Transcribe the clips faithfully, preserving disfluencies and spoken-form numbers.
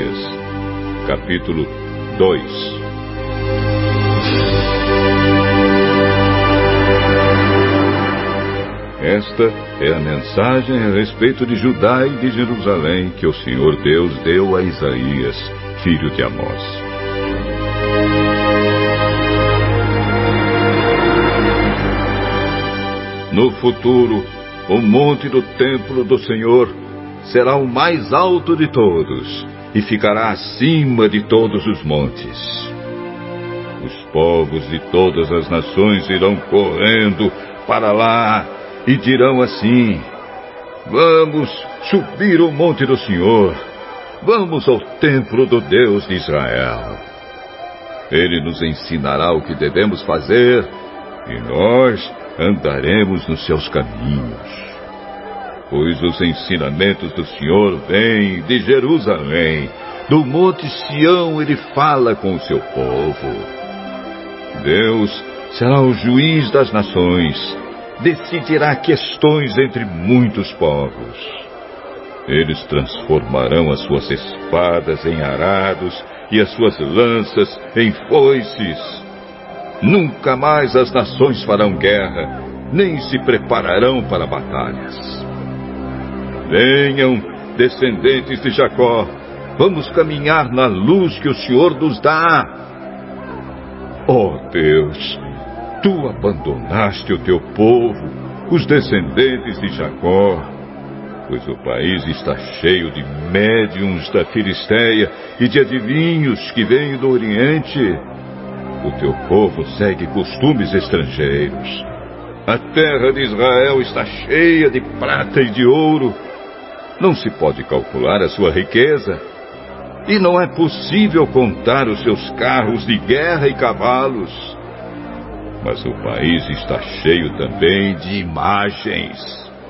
Isaías, capítulo dois. Esta é a mensagem a respeito de Judá e de Jerusalém que o Senhor Deus deu a Isaías, filho de Amós. No futuro, o monte do templo do Senhor será o mais alto de todos e ficará acima de todos os montes. Os povos de todas as nações irão correndo para lá e dirão assim: vamos subir o monte do Senhor, vamos ao templo do Deus de Israel. Ele nos ensinará o que devemos fazer e nós andaremos nos seus caminhos. Pois os ensinamentos do Senhor vêm de Jerusalém, do monte Sião ele fala com o seu povo. Deus será o juiz das nações, decidirá questões entre muitos povos. Eles transformarão as suas espadas em arados e as suas lanças em foices. Nunca mais as nações farão guerra, nem se prepararão para batalhas. Venham, descendentes de Jacó, vamos caminhar na luz que o Senhor nos dá. Ó Deus, tu abandonaste o teu povo, os descendentes de Jacó, pois o país está cheio de médiuns da Filisteia e de adivinhos que vêm do Oriente. O teu povo segue costumes estrangeiros. A terra de Israel está cheia de prata e de ouro. Não se pode calcular a sua riqueza. E não é possível contar os seus carros de guerra e cavalos. Mas o país está cheio também de imagens.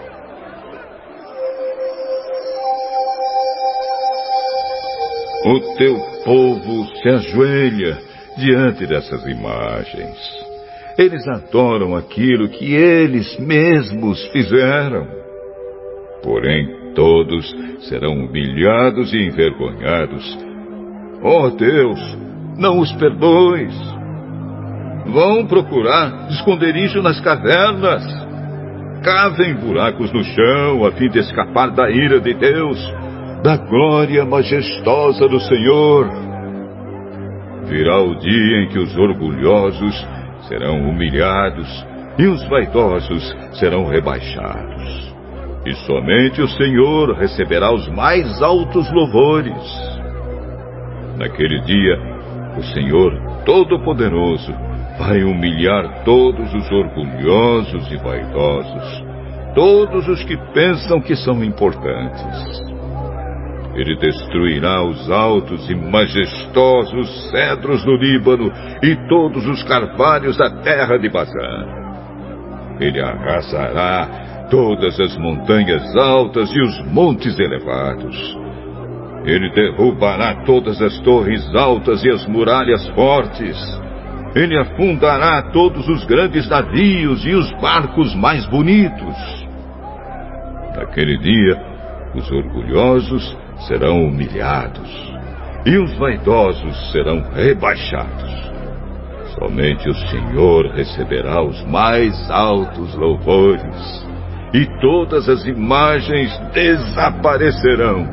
O teu povo se ajoelha diante dessas imagens. Eles adoram aquilo que eles mesmos fizeram. Porém, todos serão humilhados e envergonhados. Ó Deus, não os perdoes. Vão procurar esconderijo nas cavernas. Cavem buracos no chão a fim de escapar da ira de Deus, da glória majestosa do Senhor. Virá o dia em que os orgulhosos serão humilhados e os vaidosos serão rebaixados. E somente o Senhor receberá os mais altos louvores. Naquele dia, o Senhor Todo-Poderoso vai humilhar todos os orgulhosos e vaidosos, todos os que pensam que são importantes. Ele destruirá os altos e majestosos cedros do Líbano e todos os carvalhos da terra de Bazã. Ele arrasará todas as montanhas altas e os montes elevados. Ele derrubará todas as torres altas e as muralhas fortes. Ele afundará todos os grandes navios e os barcos mais bonitos. Naquele dia, os orgulhosos serão humilhados e os vaidosos serão rebaixados. Somente o Senhor receberá os mais altos louvores e todas as imagens desaparecerão.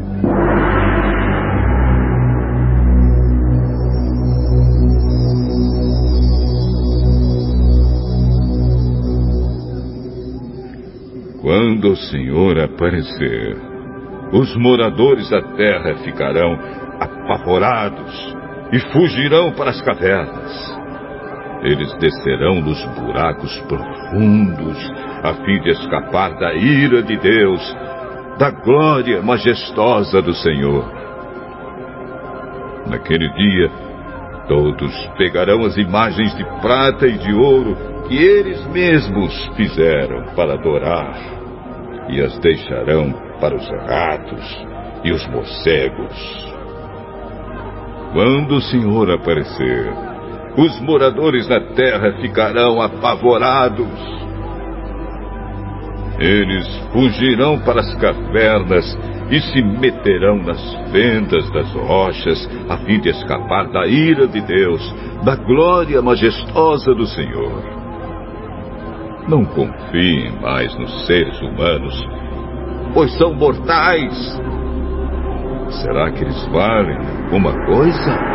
Quando o Senhor aparecer, os moradores da terra ficarão apavorados e fugirão para as cavernas. Eles descerão nos buracos profundos a fim de escapar da ira de Deus, da glória majestosa do Senhor. Naquele dia, todos pegarão as imagens de prata e de ouro que eles mesmos fizeram para adorar e as deixarão para os ratos e os morcegos. Quando o Senhor aparecer, os moradores da terra ficarão apavorados. Eles fugirão para as cavernas e se meterão nas fendas das rochas, a fim de escapar da ira de Deus, da glória majestosa do Senhor. Não confiem mais nos seres humanos, pois são mortais. Será que eles valem alguma coisa?